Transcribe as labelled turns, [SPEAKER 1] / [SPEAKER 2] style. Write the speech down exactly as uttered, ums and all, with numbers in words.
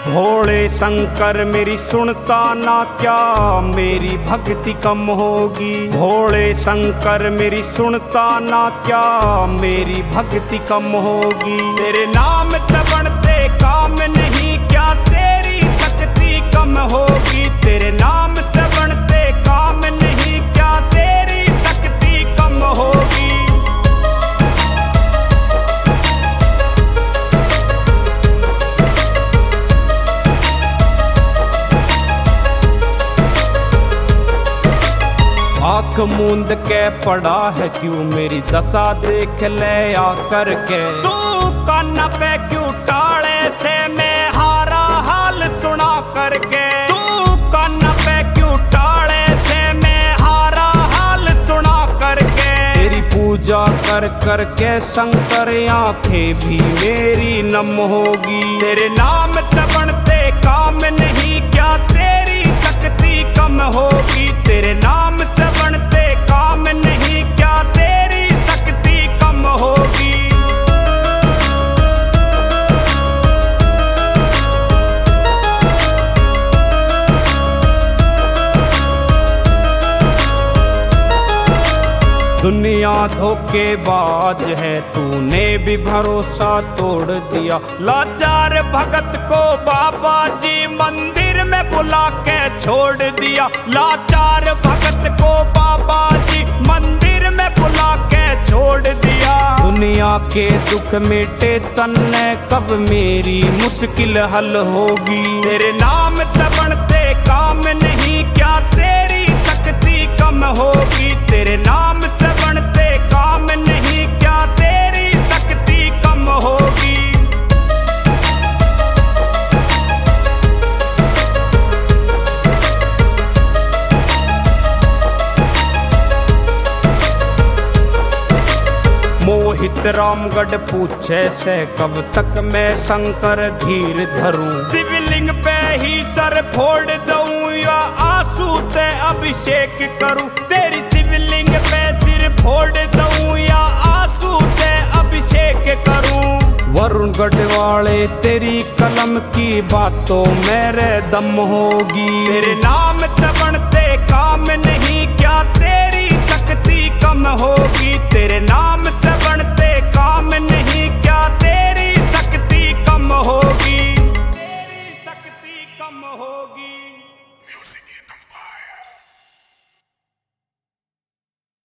[SPEAKER 1] भोले शंकर मेरी सुनता ना क्या मेरी भक्ति कम होगी। भोले शंकर मेरी सुनता ना क्या मेरी भक्ति कम होगी। तेरे नाम से बनते काम नहीं क्या तेरी शक्ति कम होगी। तेरे नाम से बनते काम नहीं क्या तेरी शक्ति कम होगी। आँख मूंद के पड़ा है क्यों मेरी दशा देख ले आकर के। तू कान पे क्यों टाले से मैं हारा हाल सुना करके। तू कान पे क्यों टाले से मैं हारा हाल सुना करके। तेरी पूजा कर कर के शंकर आंखें भी मेरी नम होगी। तेरे नाम से बनते काम नहीं क्या तेरी शक्ति कम होगी। तेरे नाम से बनते काम नहीं क्या तेरी शक्ति कम होगी। दुनिया धोखेबाज है तूने भी भरोसा तोड़ दिया। लाचार भगत को बाबा जी मंदिर में बुला के छोड़ दिया। लाचार भगत को बाबा जी मंदिर में बुला के छोड़ दिया। दुनिया के दुख मिटे तन्ने कब मेरी मुश्किल हल होगी। तेरे नाम से बनते काम नहीं क्या तेरी शक्ति कम होगी। तेरे नाम से बनते काम नहीं क्या तेरी शक्ति कम होगी। मोहित रामगढ़ पूछे से कब तक मैं शंकर धीर धरूं। शिवलिंग पे ही सर फोड़ दूं या आंसू ते अभिषेक करूं। तेरी शिवलिंग पे सिर फोड़ दूं या आंसू ते अभिषेक करूं। वरुण गढ़वाले तेरी कलम की बातों मेरे दम होगी। तेरे नाम से बनते काम नहीं क्या तेरी शक्ति कम होगी। तेरे नाम